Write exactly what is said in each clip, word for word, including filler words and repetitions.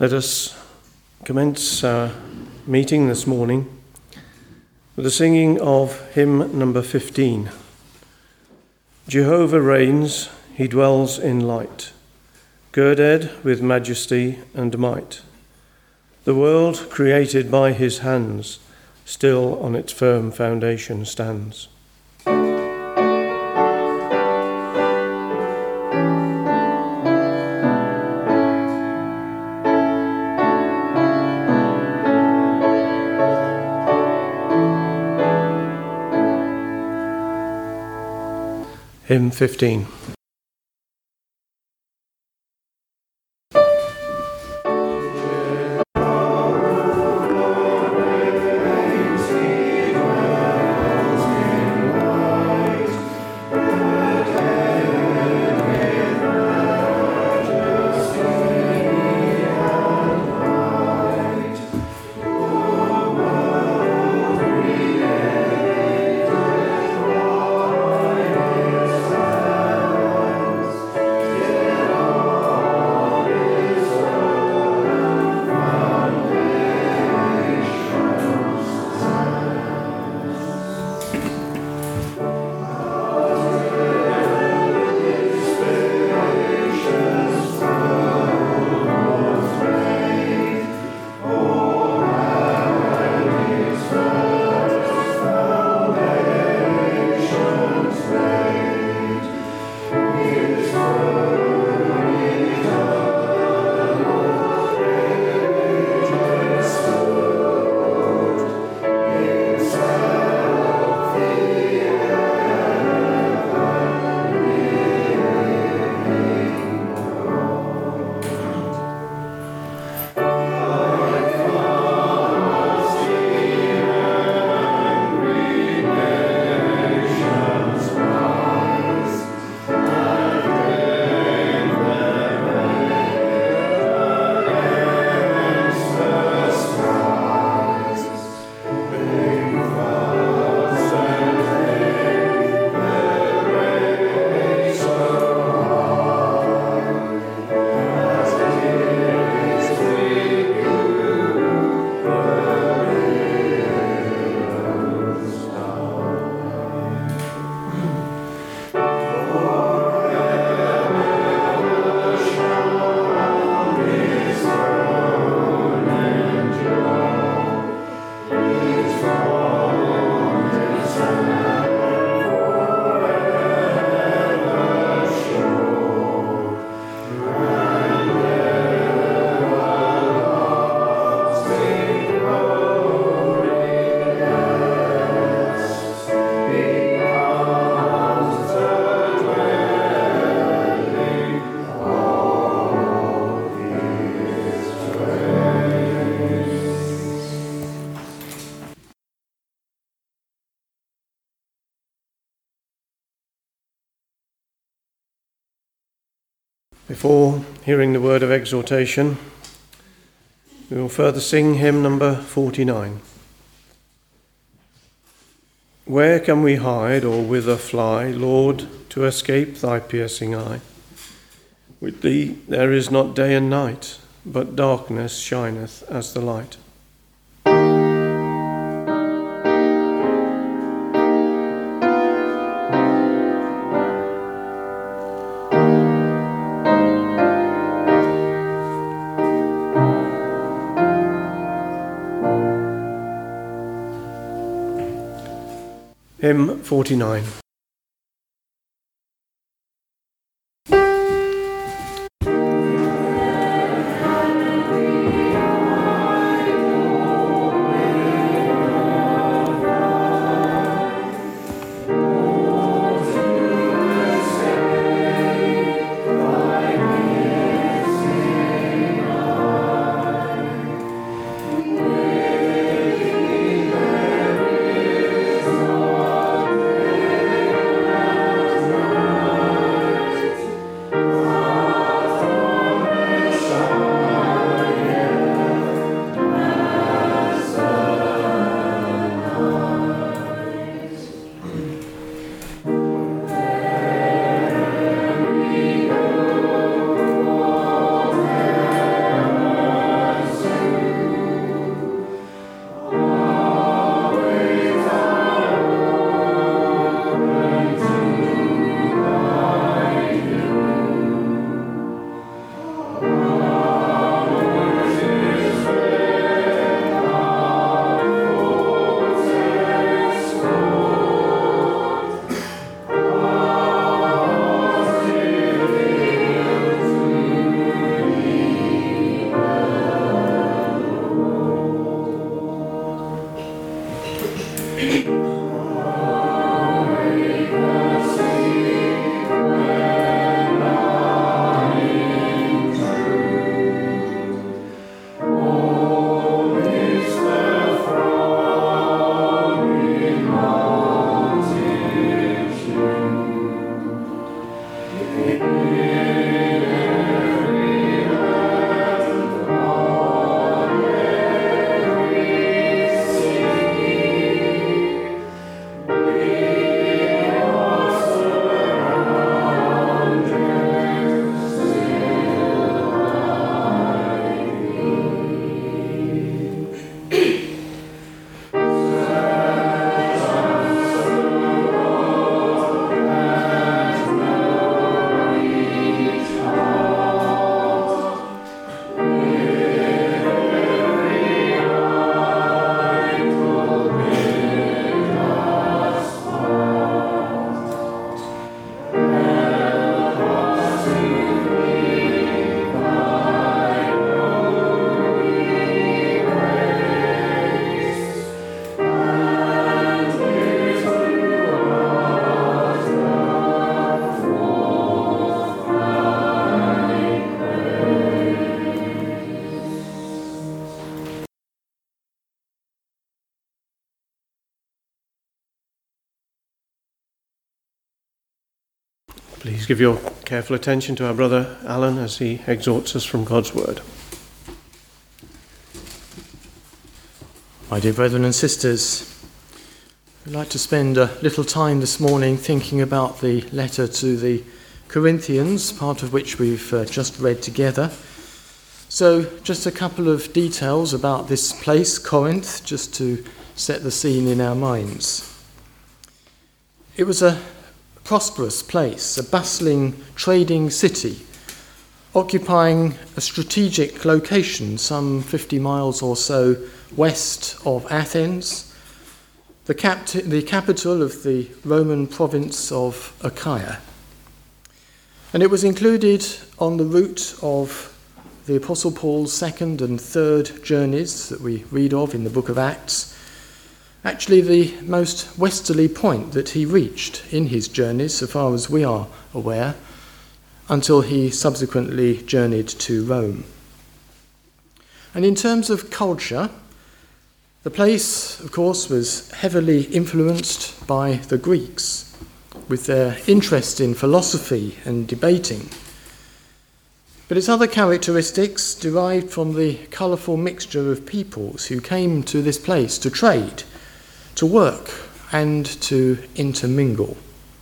Let us commence our meeting this morning with the singing of hymn number fifteen. Jehovah reigns, he dwells in light, girded with majesty and might. The world created by his hands still on its firm foundation stands. Hymn fifteen. Before hearing the word of exhortation, we will further sing hymn number forty-nine. Where can we hide or whither fly, Lord, to escape thy piercing eye? With thee there is not day and night, but darkness shineth as the light. Hymn forty-nine. Thank you. Please give your careful attention to our brother Alan as he exhorts us from God's word. My dear brethren and sisters, I'd like to spend a little time this morning thinking about the letter to the Corinthians, part of which we've uh, just read together. So just a couple of details about this place, Corinth, just to set the scene in our minds. It was a prosperous place, a bustling trading city, occupying a strategic location some fifty miles or so west of Athens, the, cap- the capital of the Roman province of Achaia. And it was included on the route of the Apostle Paul's second and third journeys that we read of in the book of Acts, actually the most westerly point that he reached in his journeys, so far as we are aware, until he subsequently journeyed to Rome. And in terms of culture, the place, of course, was heavily influenced by the Greeks, with their interest in philosophy and debating. But its other characteristics derived from the colourful mixture of peoples who came to this place to trade, to work, and to intermingle.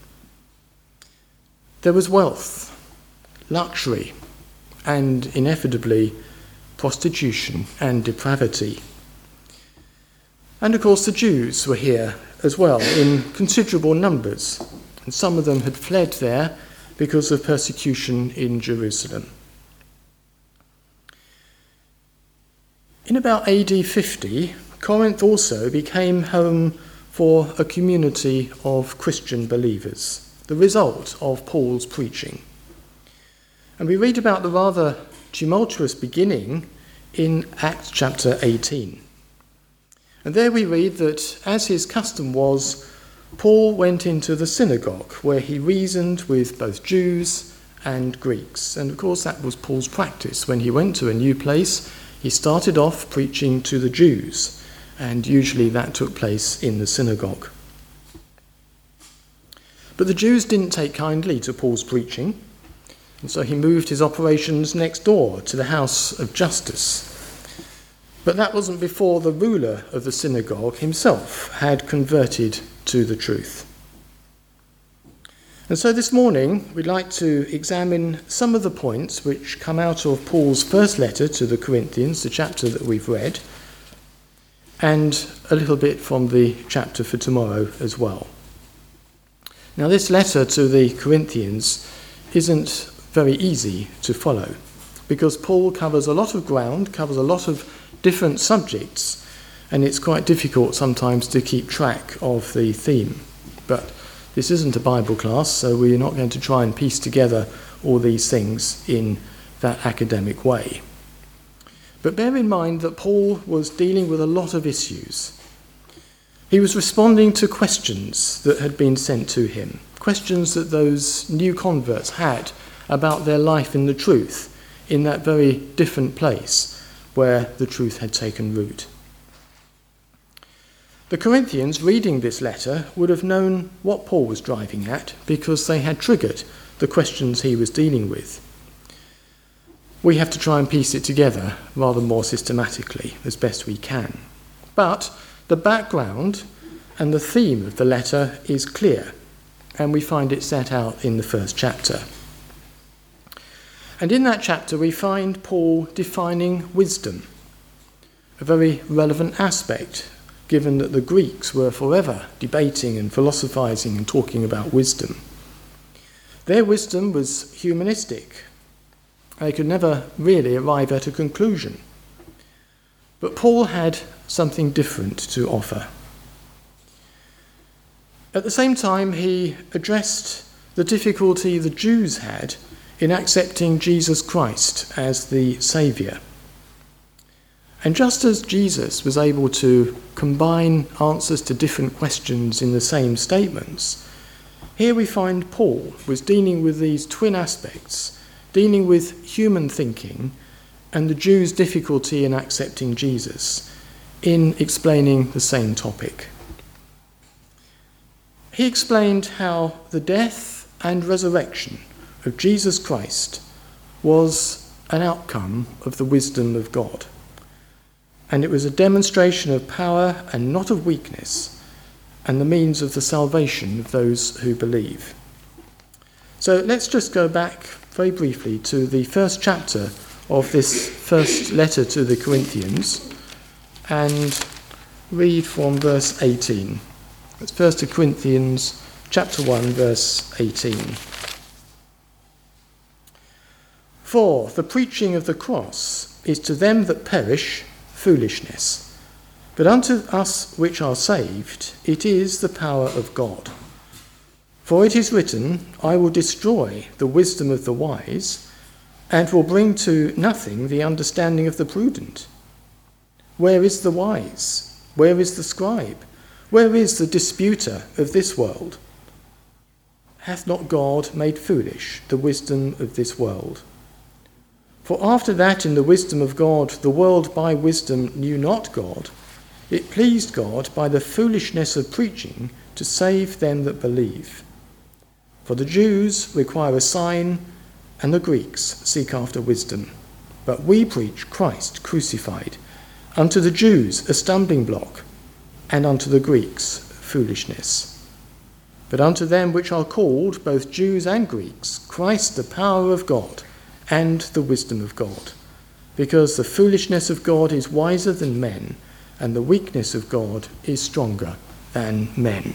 There was wealth, luxury, and inevitably prostitution and depravity. And of course the Jews were here as well in considerable numbers, and some of them had fled there because of persecution in Jerusalem. In about A D fifty, Corinth also became home for a community of Christian believers, the result of Paul's preaching. And we read about the rather tumultuous beginning in Acts chapter eighteen. And there we read that, as his custom was, Paul went into the synagogue where he reasoned with both Jews and Greeks. And of course that was Paul's practice. When he went to a new place, he started off preaching to the Jews, and usually that took place in the synagogue. But the Jews didn't take kindly to Paul's preaching, and so he moved his operations next door to the house of Justus. But that wasn't before the ruler of the synagogue himself had converted to the truth. And so this morning we'd like to examine some of the points which come out of Paul's first letter to the Corinthians, the chapter that we've read, and a little bit from the chapter for tomorrow as well. Now this letter to the Corinthians isn't very easy to follow, because Paul covers a lot of ground, covers a lot of different subjects, and it's quite difficult sometimes to keep track of the theme. But this isn't a Bible class, so we're not going to try and piece together all these things in that academic way. But bear in mind that Paul was dealing with a lot of issues. He was responding to questions that had been sent to him, questions that those new converts had about their life in the truth, in that very different place where the truth had taken root. The Corinthians, reading this letter, would have known what Paul was driving at because they had triggered the questions he was dealing with. We have to try and piece it together rather more systematically as best we can. But the background and the theme of the letter is clear, and we find it set out in the first chapter. And in that chapter we find Paul defining wisdom, a very relevant aspect, given that the Greeks were forever debating and philosophizing and talking about wisdom. Their wisdom was humanistic. They could never really arrive at a conclusion. But Paul had something different to offer. At the same time, he addressed the difficulty the Jews had in accepting Jesus Christ as the Saviour. And just as Jesus was able to combine answers to different questions in the same statements, here we find Paul was dealing with these twin aspects, dealing with human thinking and the Jews' difficulty in accepting Jesus, in explaining the same topic. He explained how the death and resurrection of Jesus Christ was an outcome of the wisdom of God. And it was a demonstration of power and not of weakness, and the means of the salvation of those who believe. So let's just go back very briefly to the first chapter of this first letter to the Corinthians and read from verse eighteen. It's First Corinthians chapter one, verse eighteen. For the preaching of the cross is to them that perish foolishness, but unto us which are saved it is the power of God. For it is written, I will destroy the wisdom of the wise, and will bring to nothing the understanding of the prudent. Where is the wise? Where is the scribe? Where is the disputer of this world? Hath not God made foolish the wisdom of this world? For after that in the wisdom of God the world by wisdom knew not God, it pleased God by the foolishness of preaching to save them that believe. For the Jews require a sign, and the Greeks seek after wisdom. But we preach Christ crucified, unto the Jews a stumbling block, and unto the Greeks foolishness. But unto them which are called, both Jews and Greeks, Christ the power of God, and the wisdom of God. Because the foolishness of God is wiser than men, and the weakness of God is stronger than men.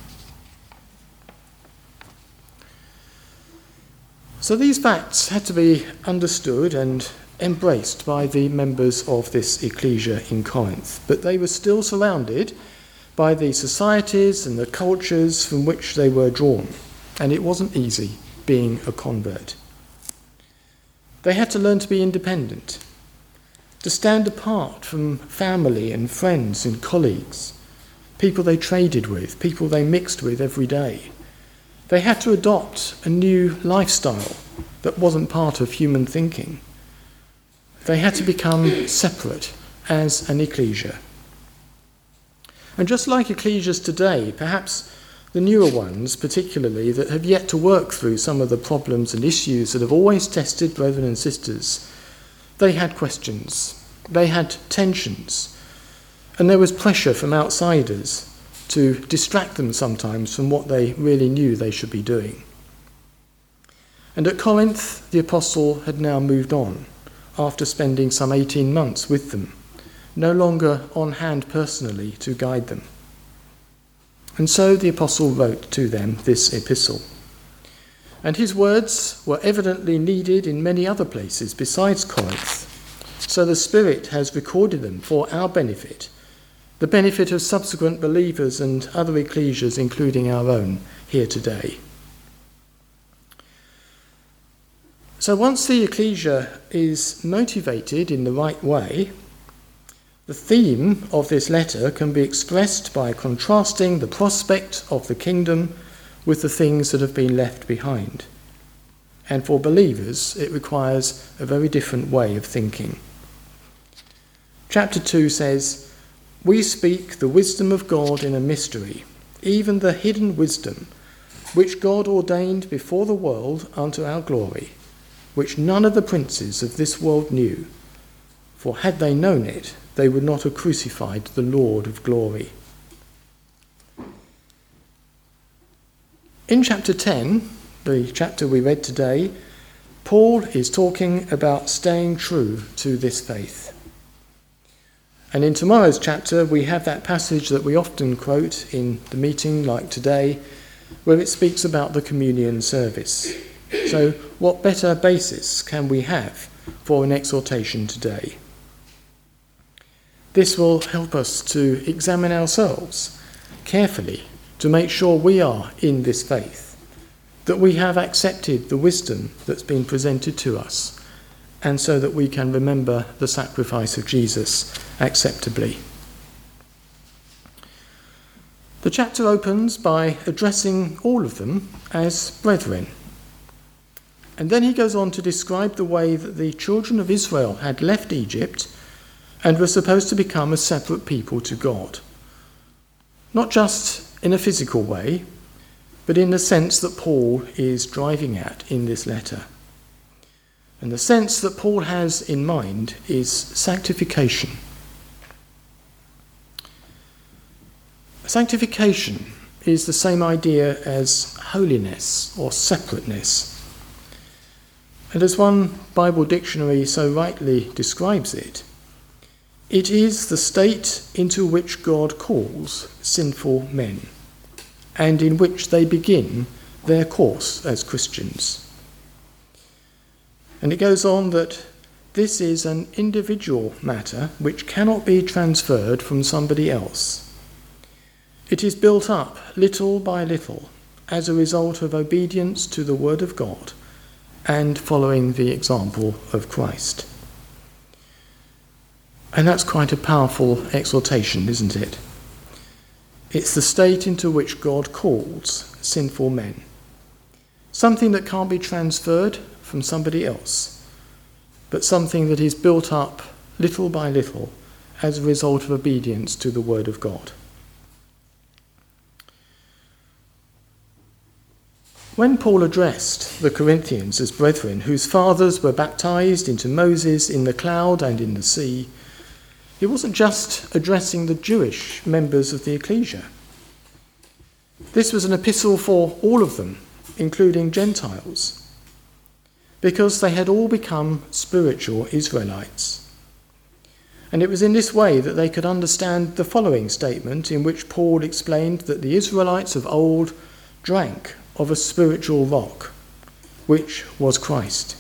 So these facts had to be understood and embraced by the members of this ecclesia in Corinth, but they were still surrounded by the societies and the cultures from which they were drawn, and it wasn't easy being a convert. They had to learn to be independent, to stand apart from family and friends and colleagues, people they traded with, people they mixed with every day. They had to adopt a new lifestyle that wasn't part of human thinking. They had to become separate as an ecclesia. And just like ecclesias today, perhaps the newer ones particularly, that have yet to work through some of the problems and issues that have always tested brethren and sisters, they had questions, they had tensions, and there was pressure from outsiders to distract them sometimes from what they really knew they should be doing. And at Corinth, the apostle had now moved on after spending some eighteen months with them, no longer on hand personally to guide them. And so the apostle wrote to them this epistle. And his words were evidently needed in many other places besides Corinth, so the Spirit has recorded them for our benefit, the benefit of subsequent believers and other ecclesias, including our own here today. So once the ecclesia is motivated in the right way, the theme of this letter can be expressed by contrasting the prospect of the kingdom with the things that have been left behind. And for believers, it requires a very different way of thinking. Chapter two says, we speak the wisdom of God in a mystery, even the hidden wisdom, which God ordained before the world unto our glory, which none of the princes of this world knew. For had they known it, they would not have crucified the Lord of glory. In chapter ten, the chapter we read today, Paul is talking about staying true to this faith. And in tomorrow's chapter, we have that passage that we often quote in the meeting like today, where it speaks about the communion service. So what better basis can we have for an exhortation today? This will help us to examine ourselves carefully to make sure we are in this faith, that we have accepted the wisdom that's been presented to us, and so that we can remember the sacrifice of Jesus acceptably. The chapter opens by addressing all of them as brethren. And then he goes on to describe the way that the children of Israel had left Egypt and were supposed to become a separate people to God. Not just in a physical way, but in the sense that Paul is driving at in this letter. And the sense that Paul has in mind is sanctification. Sanctification is the same idea as holiness or separateness. And as one Bible dictionary so rightly describes it, it is the state into which God calls sinful men, and in which they begin their course as Christians. And it goes on that this is an individual matter which cannot be transferred from somebody else. It is built up little by little as a result of obedience to the Word of God and following the example of Christ. And that's quite a powerful exhortation, isn't it? It's the state into which God calls sinful men. Something that can't be transferred from somebody else, but something that is built up little by little as a result of obedience to the Word of God. When Paul addressed the Corinthians as brethren whose fathers were baptized into Moses in the cloud and in the sea, he wasn't just addressing the Jewish members of the ecclesia. This was an epistle for all of them, including Gentiles, because they had all become spiritual Israelites. And it was in this way that they could understand the following statement, in which Paul explained that the Israelites of old drank of a spiritual rock, which was Christ.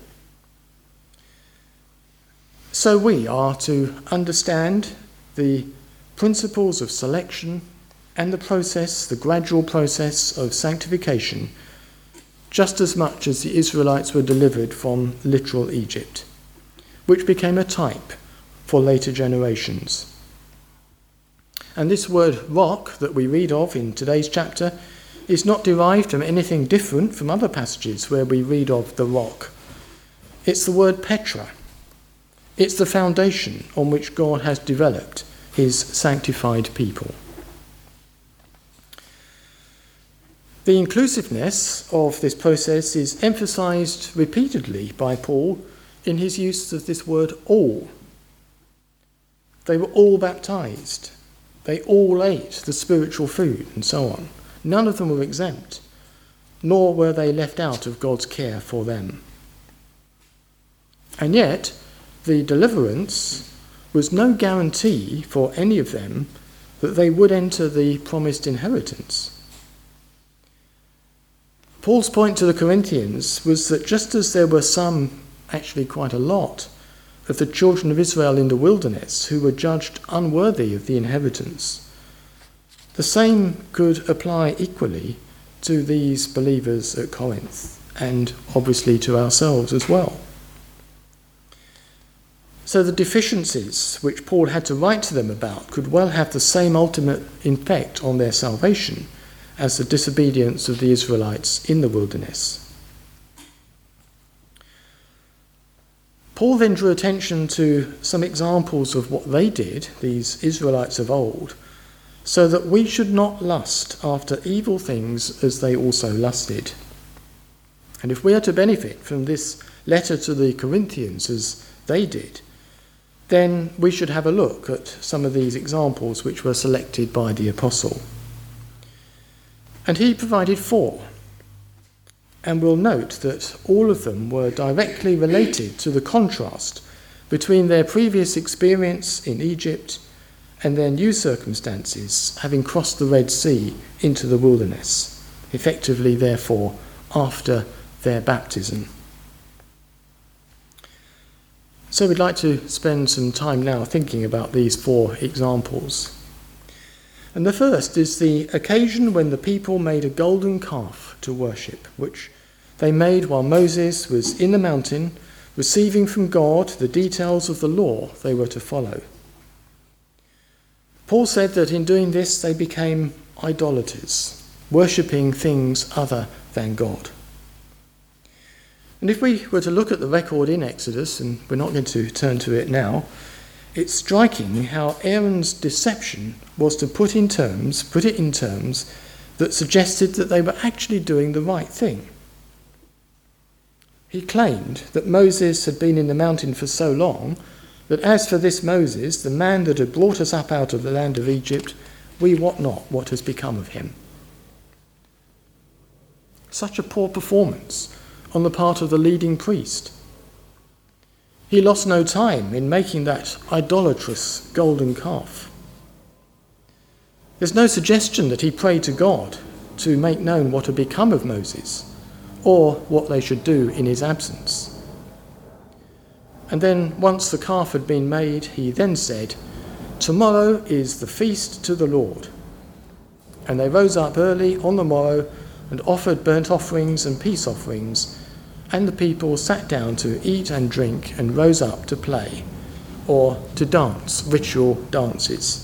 So we are to understand the principles of selection and the process, the gradual process of sanctification, just as much as the Israelites were delivered from literal Egypt, which became a type for later generations. And this word rock that we read of in today's chapter is not derived from anything different from other passages where we read of the rock. It's the word Petra. It's the foundation on which God has developed his sanctified people. The inclusiveness of this process is emphasized repeatedly by Paul in his use of this word all. They were all baptized. They all ate the spiritual food and so on. None of them were exempt, nor were they left out of God's care for them. And yet, the deliverance was no guarantee for any of them that they would enter the promised inheritance. Paul's point to the Corinthians was that just as there were some, actually quite a lot, of the children of Israel in the wilderness who were judged unworthy of the inheritance, the same could apply equally to these believers at Corinth, and obviously to ourselves as well. So the deficiencies which Paul had to write to them about could well have the same ultimate effect on their salvation as the disobedience of the Israelites in the wilderness. Paul then drew attention to some examples of what they did, these Israelites of old, so that we should not lust after evil things as they also lusted. And if we are to benefit from this letter to the Corinthians as they did, then we should have a look at some of these examples which were selected by the apostle. And he provided four. And we'll note that all of them were directly related to the contrast between their previous experience in Egypt and their new circumstances, having crossed the Red Sea into the wilderness, effectively, therefore, after their baptism. So we'd like to spend some time now thinking about these four examples. And the first is the occasion when the people made a golden calf to worship, which they made while Moses was in the mountain, receiving from God the details of the law they were to follow. Paul said that in doing this they became idolaters, worshipping things other than God. And if we were to look at the record in Exodus, and we're not going to turn to it now, it's striking how Aaron's deception was to put in terms, put it in terms that suggested that they were actually doing the right thing. He claimed that Moses had been in the mountain for so long that as for this Moses, the man that had brought us up out of the land of Egypt, we wot not what has become of him. Such a poor performance on the part of the leading priest. He lost no time in making that idolatrous golden calf. There's no suggestion that he prayed to God to make known what had become of Moses or what they should do in his absence. And then, once the calf had been made, he then said, "Tomorrow is the feast to the Lord." And they rose up early on the morrow and offered burnt offerings and peace offerings, and the people sat down to eat and drink and rose up to play, or to dance ritual dances.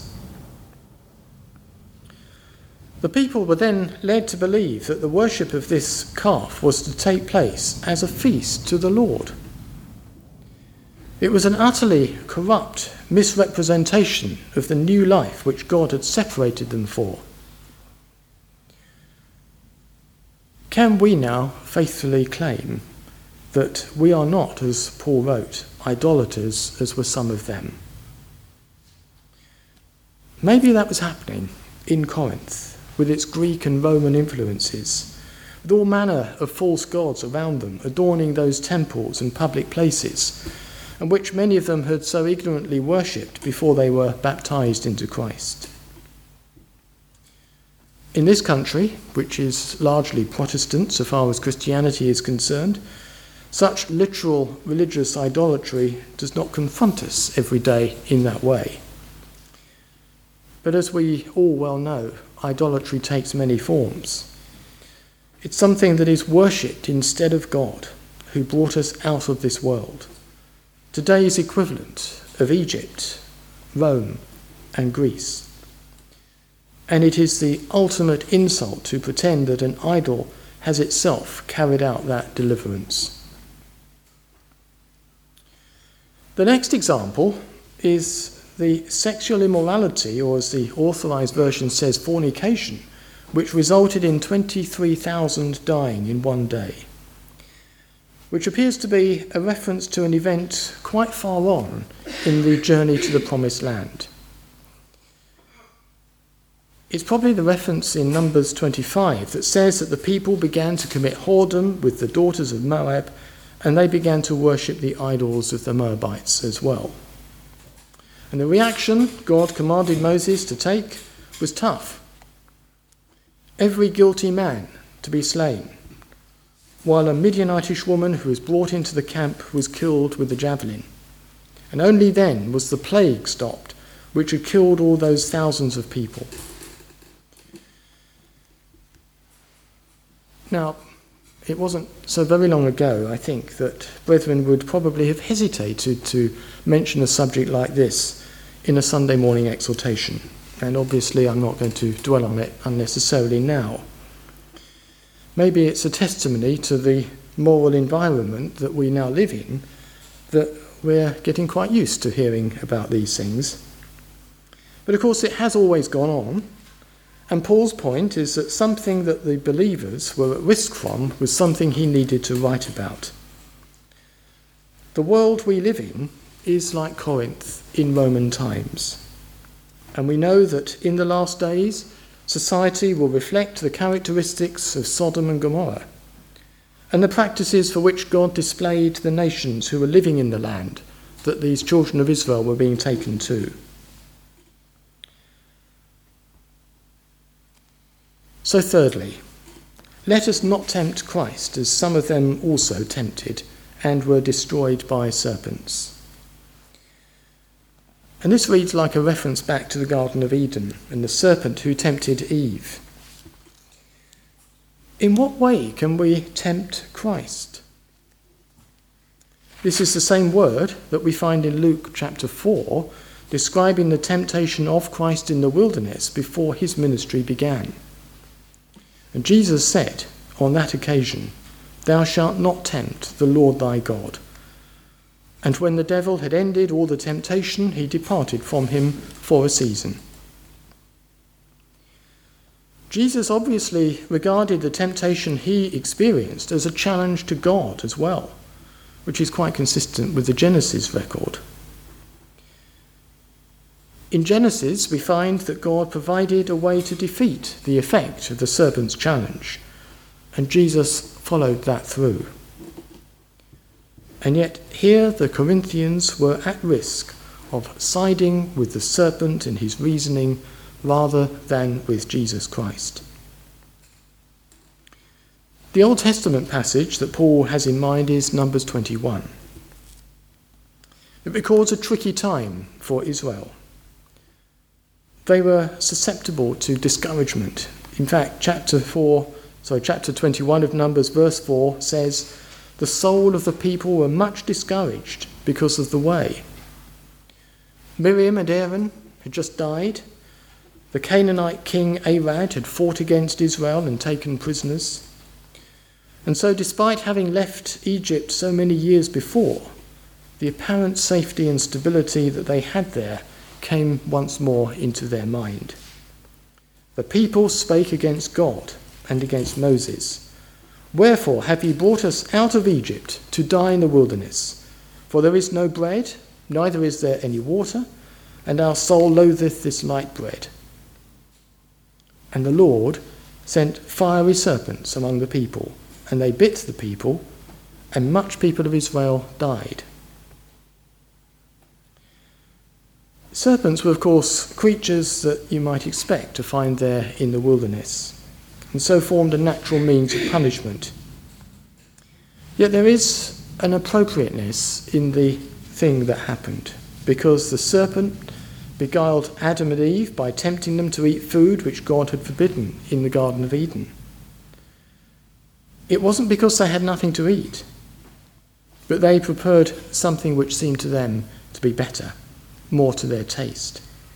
The people were then led to believe that the worship of this calf was to take place as a feast to the Lord. It was an utterly corrupt misrepresentation of the new life which God had separated them for. Can we now faithfully claim that we are not, as Paul wrote, idolaters as were some of them? Maybe that was happening in Corinth, with its Greek and Roman influences, with all manner of false gods around them, adorning those temples and public places, and which many of them had so ignorantly worshipped before they were baptized into Christ. In this country, which is largely Protestant so far as Christianity is concerned, such literal religious idolatry does not confront us every day in that way. But as we all well know, idolatry takes many forms. It's something that is worshipped instead of God, who brought us out of this world. Today's equivalent of Egypt, Rome, and Greece. And it is the ultimate insult to pretend that an idol has itself carried out that deliverance. The next example is the sexual immorality, or as the Authorized Version says, fornication, which resulted in twenty-three thousand dying in one day, which appears to be a reference to an event quite far on in the journey to the Promised Land. It's probably the reference in Numbers twenty-five that says that the people began to commit whoredom with the daughters of Moab, and they began to worship the idols of the Moabites as well. And the reaction God commanded Moses to take was tough. Every guilty man to be slain, while a Midianitish woman who was brought into the camp was killed with a javelin. And only then was the plague stopped, which had killed all those thousands of people. Now, it wasn't so very long ago, I think, that brethren would probably have hesitated to mention a subject like this in a Sunday morning exhortation. And obviously I'm not going to dwell on it unnecessarily now. Maybe it's a testimony to the moral environment that we now live in, that we're getting quite used to hearing about these things. But of course it has always gone on, and Paul's point is that something that the believers were at risk from was something he needed to write about. The world we live in is like Corinth in Roman times, and we know that in the last days society will reflect the characteristics of Sodom and Gomorrah, and the practices for which God displayed the nations who were living in the land that these children of Israel were being taken to. So thirdly, let us not tempt Christ, as some of them also tempted and were destroyed by serpents. And this reads like a reference back to the Garden of Eden and the serpent who tempted Eve. In what way can we tempt Christ? This is the same word that we find in Luke chapter four, describing the temptation of Christ in the wilderness before his ministry began. And Jesus said on that occasion, "Thou shalt not tempt the Lord thy God." And when the devil had ended all the temptation, he departed from him for a season. Jesus obviously regarded the temptation he experienced as a challenge to God as well, which is quite consistent with the Genesis record. In Genesis, we find that God provided a way to defeat the effect of the serpent's challenge, and Jesus followed that through. And yet here the Corinthians were at risk of siding with the serpent in his reasoning rather than with Jesus Christ. The Old Testament passage that Paul has in mind is Numbers twenty-one. It records a tricky time for Israel. They were susceptible to discouragement. In fact, chapter four, sorry, chapter twenty-one of Numbers, verse four says, "The soul of the people were much discouraged because of the way." Miriam and Aaron had just died. The Canaanite king Arad had fought against Israel and taken prisoners. And so, despite having left Egypt so many years before, the apparent safety and stability that they had there came once more into their mind. The people spake against God and against Moses. "Wherefore have ye brought us out of Egypt to die in the wilderness? For there is no bread, neither is there any water, and our soul loatheth this light bread." And the Lord sent fiery serpents among the people, and they bit the people, and much people of Israel died. Serpents were, of course, creatures that you might expect to find there in the wilderness, and so formed a natural means of punishment. Yet there is an appropriateness in the thing that happened, because the serpent beguiled Adam and Eve by tempting them to eat food which God had forbidden in the Garden of Eden. It wasn't because they had nothing to eat, but they prepared something which seemed to them to be better, more to their taste.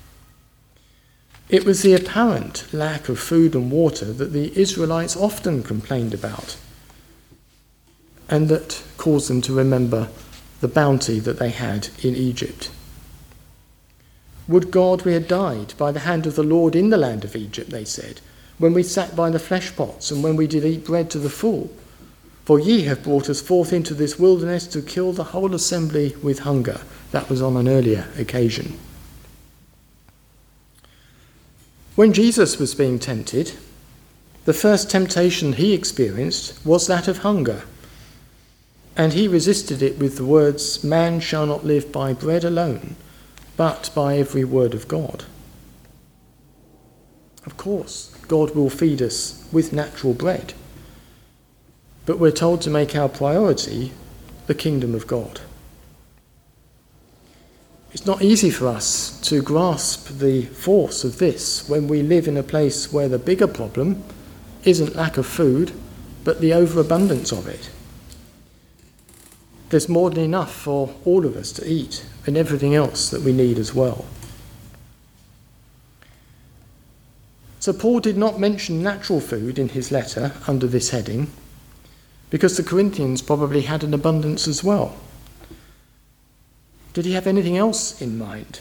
It was the apparent lack of food and water that the Israelites often complained about, and that caused them to remember the bounty that they had in Egypt. "Would God we had died by the hand of the Lord in the land of Egypt," they said, "when we sat by the flesh pots, and when we did eat bread to the full. For ye have brought us forth into this wilderness to kill the whole assembly with hunger." That was on an earlier occasion. When Jesus was being tempted, the first temptation he experienced was that of hunger, and he resisted it with the words, "Man shall not live by bread alone, but by every word of God." Of course, God will feed us with natural bread, but we're told to make our priority the kingdom of God. It's not easy for us to grasp the force of this when we live in a place where the bigger problem isn't lack of food, but the overabundance of it. There's more than enough for all of us to eat, and everything else that we need as well. So Paul did not mention natural food in his letter under this heading, because the Corinthians probably had an abundance as well. Did he have anything else in mind?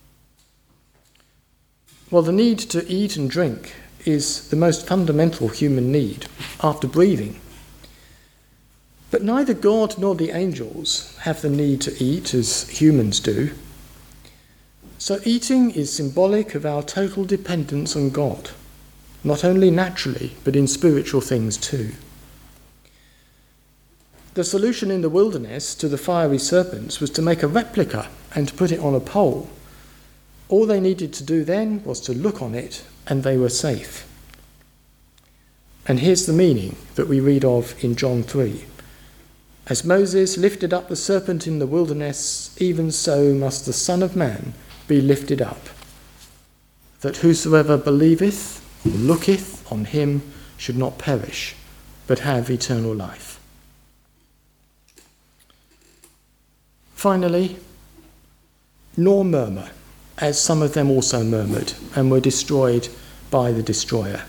Well, the need to eat and drink is the most fundamental human need after breathing. But neither God nor the angels have the need to eat as humans do. So eating is symbolic of our total dependence on God, not only naturally, but in spiritual things too. The solution in the wilderness to the fiery serpents was to make a replica and to put it on a pole. All they needed to do then was to look on it, and they were safe. And here's the meaning that we read of in John three. "As Moses lifted up the serpent in the wilderness, even so must the Son of Man be lifted up, that whosoever believeth or looketh on him should not perish, but have eternal life." Finally, nor murmur, as some of them also murmured and were destroyed by the destroyer.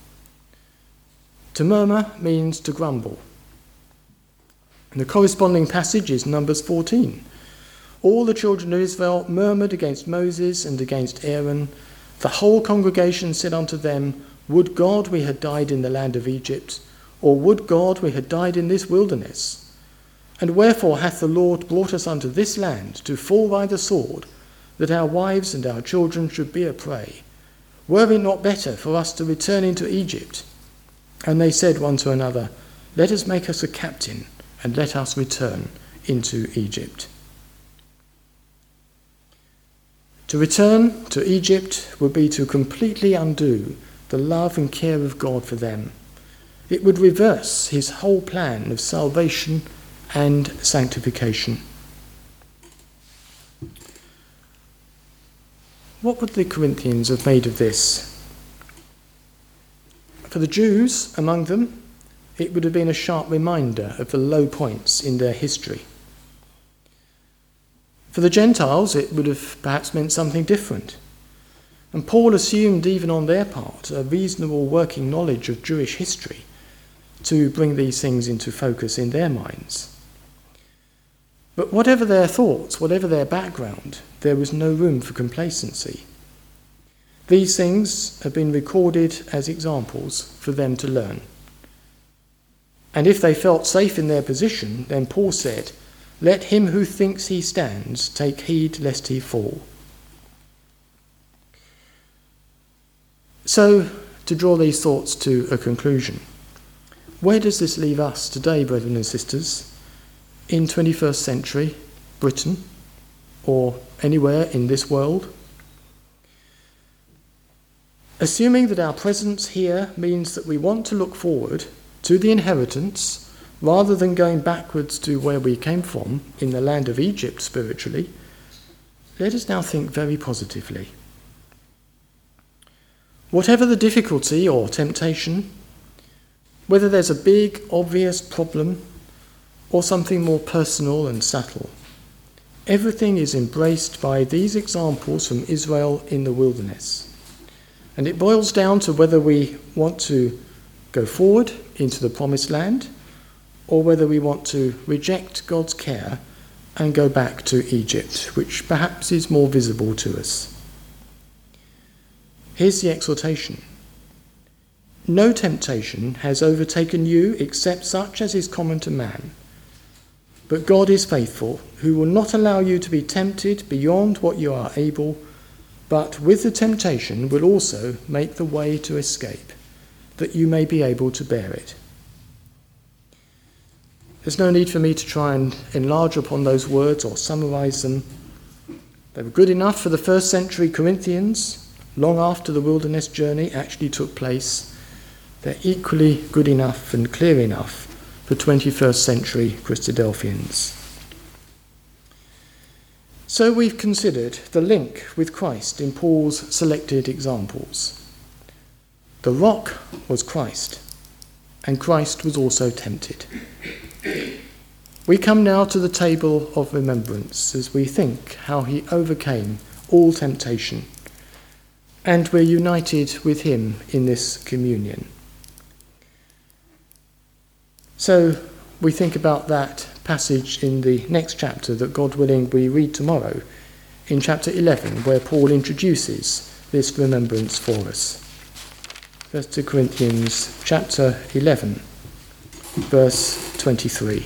To murmur means to grumble. And the corresponding passage is Numbers fourteen. "All the children of Israel murmured against Moses and against Aaron. The whole congregation said unto them, Would God we had died in the land of Egypt, or would God we had died in this wilderness? And wherefore hath the Lord brought us unto this land to fall by the sword, that our wives and our children should be a prey? Were it not better for us to return into Egypt? And they said one to another, Let us make us a captain, and let us return into Egypt. To return to Egypt would be to completely undo the love and care of God for them. It would reverse his whole plan of salvation and sanctification. What would the Corinthians have made of this? For the Jews among them, it would have been a sharp reminder of the low points in their history. For the Gentiles, it would have perhaps meant something different. And Paul assumed even on their part a reasonable working knowledge of Jewish history to bring these things into focus in their minds. But whatever their thoughts, whatever their background, there was no room for complacency. These things have been recorded as examples for them to learn. And if they felt safe in their position, then Paul said, Let him who thinks he stands take heed lest he fall. So, to draw these thoughts to a conclusion, where does this leave us today, brethren and sisters, in twenty-first century Britain, or anywhere in this world? Assuming that our presence here means that we want to look forward to the inheritance rather than going backwards to where we came from in the land of Egypt spiritually, let us now think very positively. Whatever the difficulty or temptation, whether there's a big, obvious problem or something more personal and subtle, everything is embraced by these examples from Israel in the wilderness. And it boils down to whether we want to go forward into the promised land or whether we want to reject God's care and go back to Egypt, which perhaps is more visible to us. Here's the exhortation. No temptation has overtaken you except such as is common to man. But God is faithful, who will not allow you to be tempted beyond what you are able, but with the temptation will also make the way to escape, that you may be able to bear it. There's no need for me to try and enlarge upon those words or summarize them. They were good enough for the first century Corinthians, long after the wilderness journey actually took place. They're equally good enough and clear enough for twenty-first century Christadelphians. So we've considered the link with Christ in Paul's selected examples. The rock was Christ, and Christ was also tempted. We come now to the table of remembrance as we think how he overcame all temptation, and we're united with him in this communion. So we think about that passage in the next chapter that, God willing, we read tomorrow, in chapter eleven, where Paul introduces this remembrance for us. First Corinthians chapter eleven, verse twenty-three.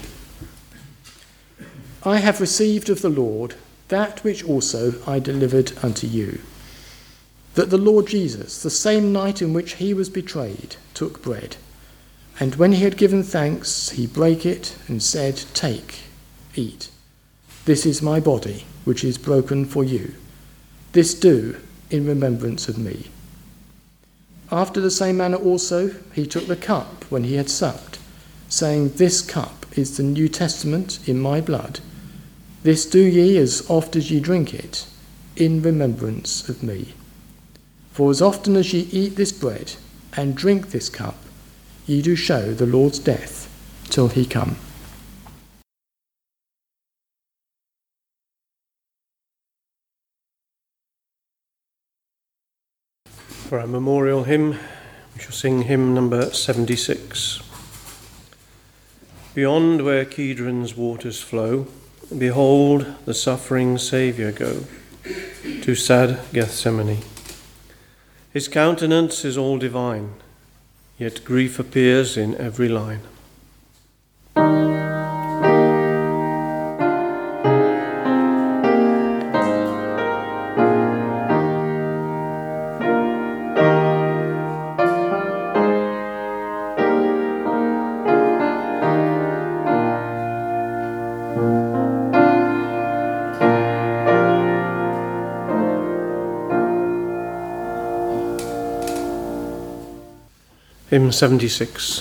I have received of the Lord that which also I delivered unto you, that the Lord Jesus, the same night in which he was betrayed, took bread. And when he had given thanks, he brake it and said, Take, eat. This is my body, which is broken for you. This do in remembrance of me. After the same manner also he took the cup when he had supped, saying, This cup is the New Testament in my blood. This do ye as oft as ye drink it, in remembrance of me. For as often as ye eat this bread and drink this cup, ye do show the Lord's death till he come. For our memorial hymn, we shall sing hymn number seventy-six. Beyond where Kedron's waters flow, behold the suffering Saviour go to sad Gethsemane. His countenance is all divine, yet grief appears in every line. Hymn seventy-six.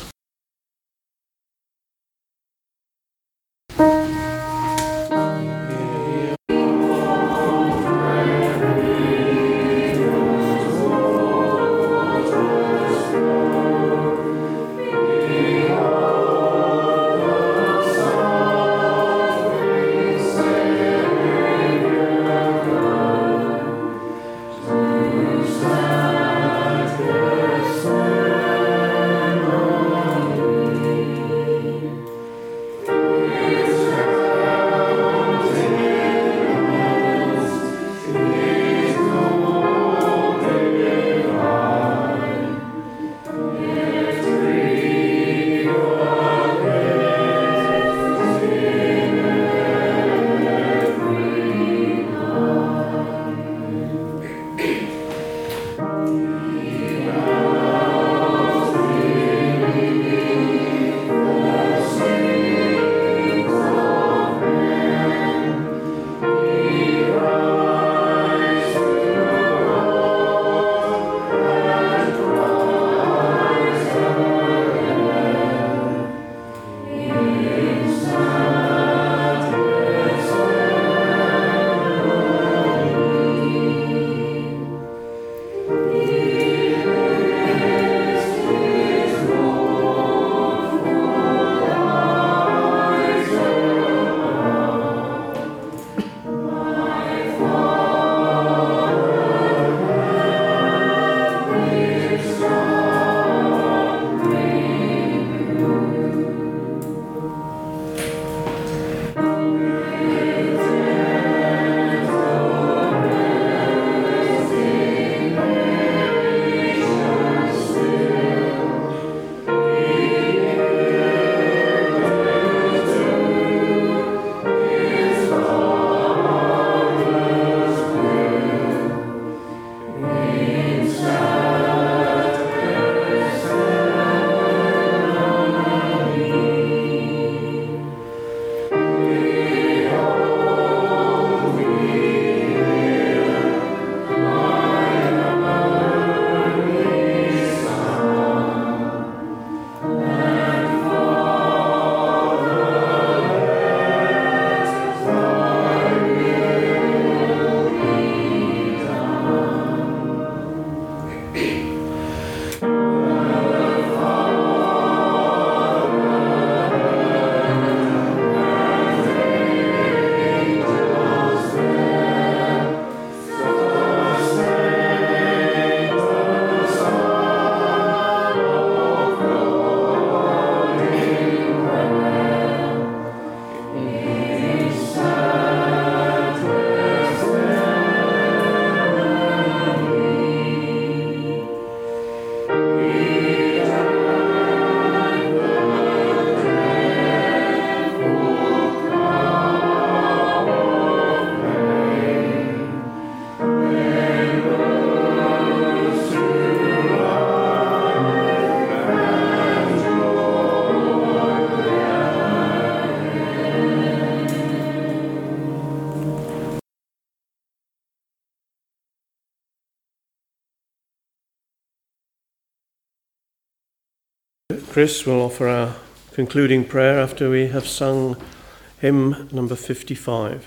Chris will offer our concluding prayer after we have sung hymn number fifty-five.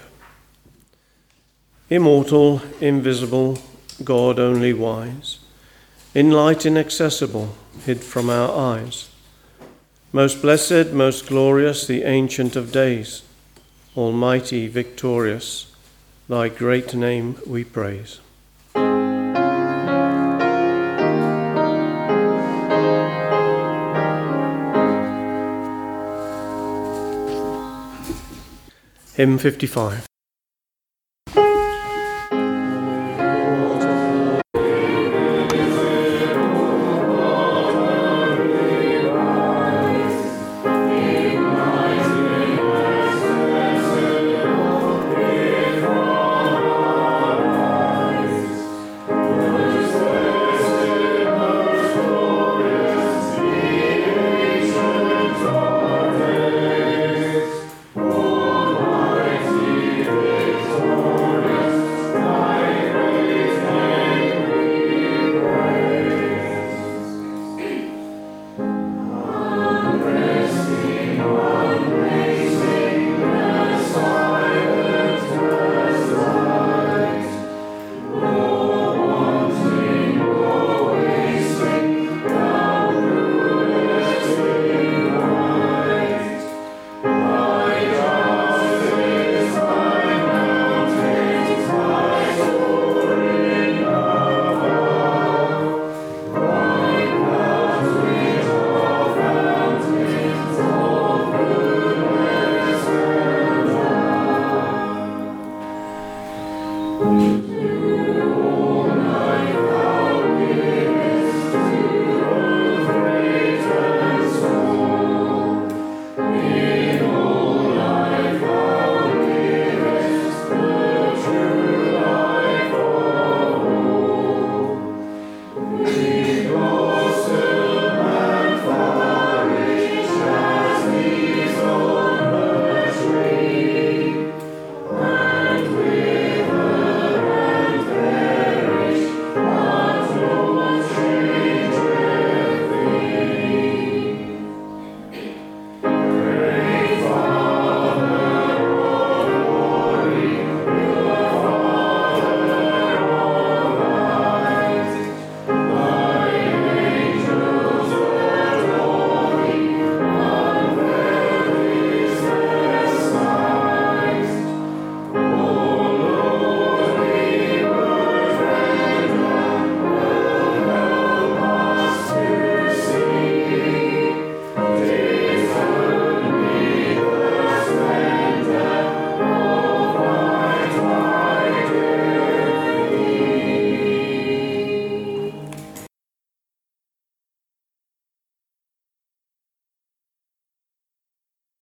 Immortal, invisible, God only wise, in light inaccessible, hid from our eyes. Most blessed, most glorious, the Ancient of Days, almighty, victorious, thy great name we praise. Hymn fifty-five.